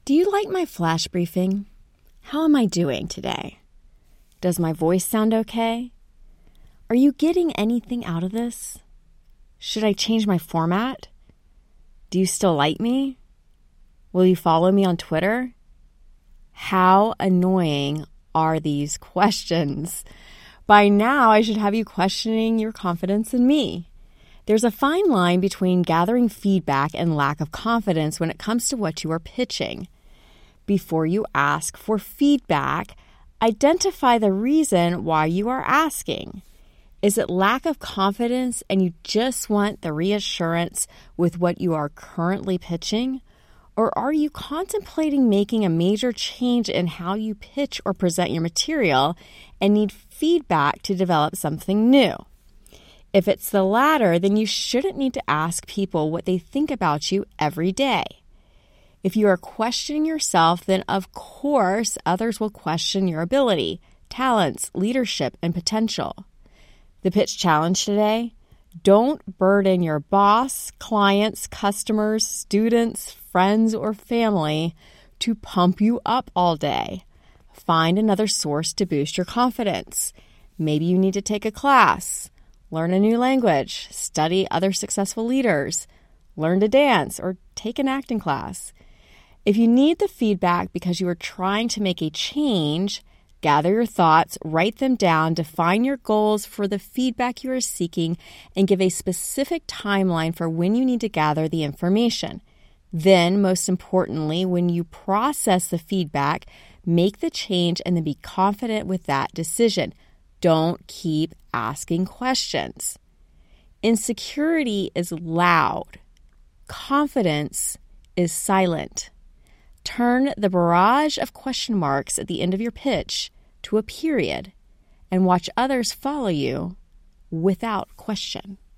Do you like my flash briefing? How am I doing today? Does my voice sound okay? Are you getting anything out of this? Should I change my format? Do you still like me? Will you follow me on Twitter? How annoying are these questions? By now, I should have you questioning your confidence in me. There's a fine line between gathering feedback and lack of confidence when it comes to what you are pitching. Before you ask for feedback, identify the reason why you are asking. Is it lack of confidence and you just want the reassurance with what you are currently pitching? Or are you contemplating making a major change in how you pitch or present your material and need feedback to develop something new? If it's the latter, then you shouldn't need to ask people what they think about you every day. If you are questioning yourself, then of course others will question your ability, talents, leadership, and potential. The pitch challenge today: don't burden your boss, clients, customers, students, friends, or family to pump you up all day. Find another source to boost your confidence. Maybe you need to take a class, learn a new language, study other successful leaders, learn to dance, or take an acting class. If you need the feedback because you are trying to make a change, gather your thoughts, write them down, define your goals for the feedback you are seeking, and give a specific timeline for when you need to gather the information. Then, most importantly, when you process the feedback, make the change and then be confident with that decision. Don't keep asking questions. Insecurity is loud. Confidence is silent. Turn the barrage of question marks at the end of your pitch to a period and watch others follow you without question.